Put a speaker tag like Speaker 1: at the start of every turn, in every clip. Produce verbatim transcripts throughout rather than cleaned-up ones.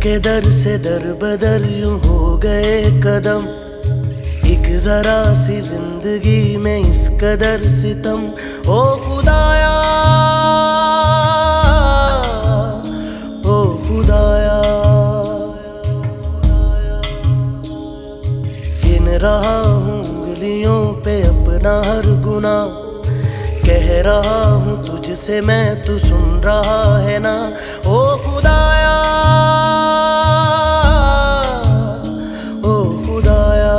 Speaker 1: के दर से दर बदर यूं हो गए कदम, एक जरा सी जिंदगी में इस कदर सितम। ओ खुदाया, ओ खुदाया, गिन रहा हूँ उंगलियों पे अपना हर गुना, कह रहा हूँ तुझसे मैं, तू सुन रहा है ना। ओ खुदाया, ओ खुदाया,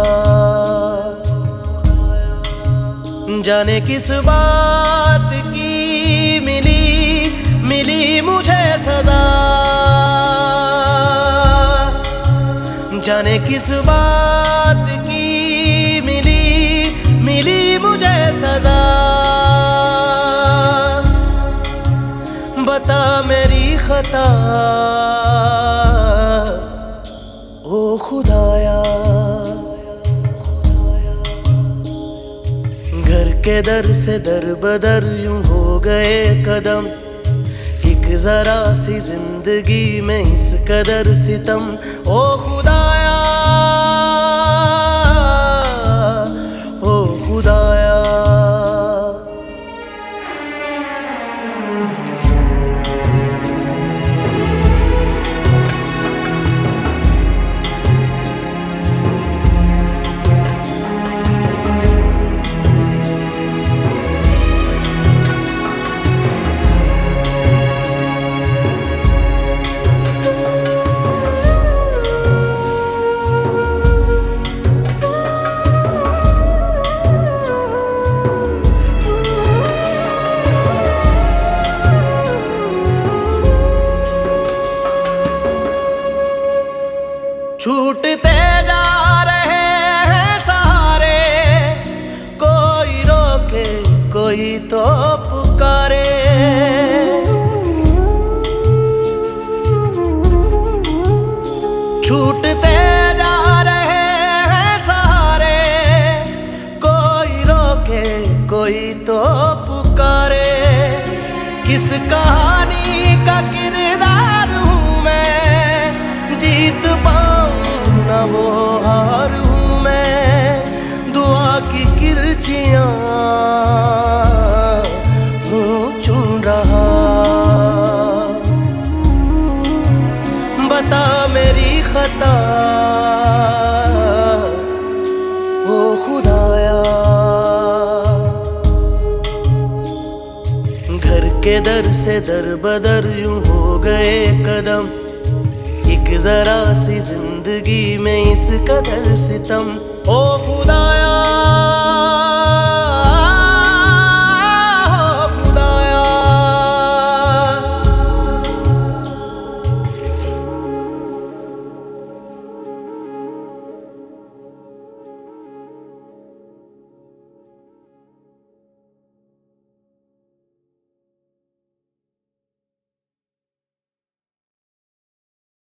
Speaker 1: जाने किस बात की मिली मिली मुझे सजा, जाने किस बात की मिली मिली मुझे सजा। बता मेरी खता ओ खुदाया, घर के दर से दर बदर यूं हो गए कदम, एक जरा सी जिंदगी में इस कदर सितम। ओ खुदाया, ओ खुदाया, छूटते जा रहे हैं सहारे, कोई रोके कोई तो पुकारे। छूटते जा रहे हैं सहारे, कोई रोके कोई तो पुकारे। किस कहानी का किरदार हूँ मैं, जीत पाऊं ना वो हार हूँ मैं। दुआ की किरचियाँ हूँ चुन रहा, बता मेरी खता ओ खुदाया। घर के दर से दर बदर यूं हो गए कदम, एक जरा सी जिंदगी में इस कदर सितम। ओ खुदाया,